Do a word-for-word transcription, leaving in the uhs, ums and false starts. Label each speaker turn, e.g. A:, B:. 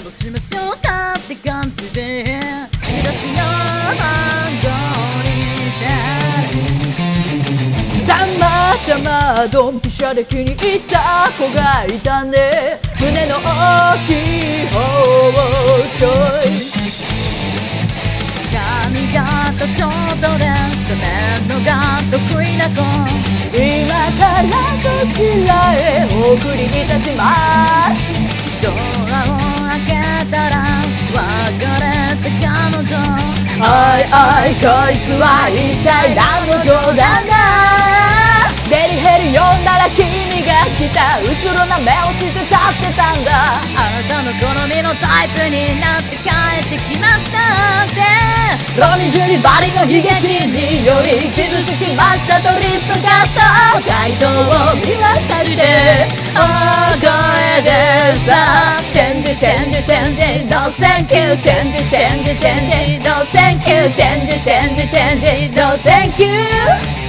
A: うしましょうかって感じでチラシの番号にたまたまドンピシャで気に入った子がいたんで胸の大きい方をちょい髪型ショートで攻めるのが得意な子今からそちらへお送りいたしますドアを開けたら別れた彼女おいおいこいつは一体何の冗談だデリヘル呼んだら君が来たうつろな目をして立ってたんだあなたの好みのタイプになって帰ってきましたってロミジュリバリの悲劇により傷つきましたとリストカット回答を見渡して大声でさチェンジチェンジチェンジ No thank you チェンジチェンジチェンジ No thank you チェンジチェンジチェンジ No thank you